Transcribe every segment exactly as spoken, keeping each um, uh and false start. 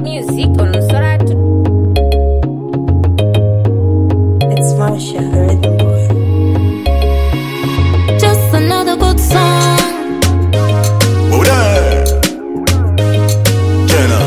music on Soratu. It's Marsha, the rhythm boy. Just another good song. Oh, there. Jenna.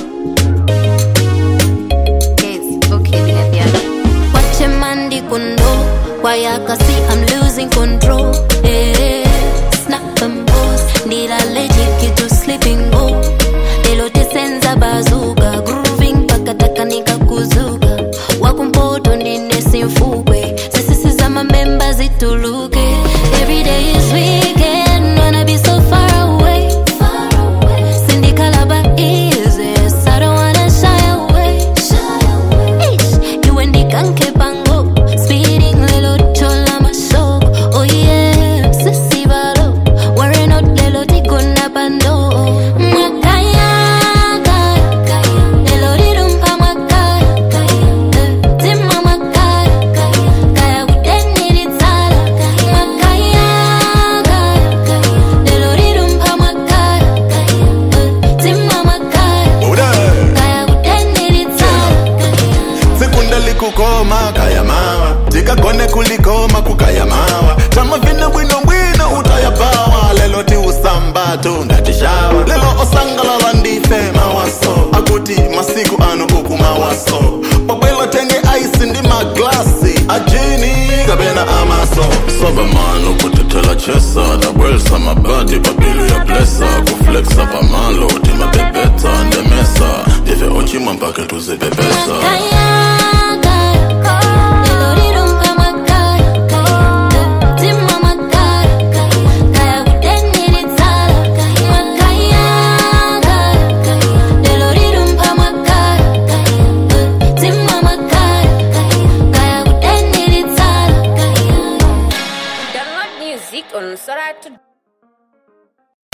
Yes, okay, we have ya. Watch a man di kundo. Why I can see I'm losing control. Yeah. Snap and pose. Need a legit to sleeping go. Elote senza bazooka. Grooving pakataka nika kuzuka. Wakumpoto nine simfukwe. Sisi zama members ituluke. Every day is weekend. Wanna be so far away. Cindy Calaba easy. I don't wanna shy away. Ish, you and the kanke bango. Speeding lelo chola masoko. Oh yeah, sissy balo. Worry not lelo tikuna bando. Mwakaya, kaya. Lelo rirumpa mwakaya. Tima mwakaya. Kaya kudeni ritala. Mwakaya, kaya. Lelo rirumpa mwakaya. Tima mwakaya. Oh, there. Kaya kudeni ritala. Sekunda likukoma kaya mawa tikagone kulikoma kukaya mawa chama vina bwino bwino utayabawa lelo ti usamba tungatishawa lelo osangalala ndife mawaso akuti masiku ano uku mawaso pabwelo tenge ice ndi maglasi ajini kabena amaso soba mano kutetela chesa dabwelsa mabadi babili ya blesa kuflexa pamalo timabebeta ndemesa dive ochima mpake tuzibebesa Download music on Soratu.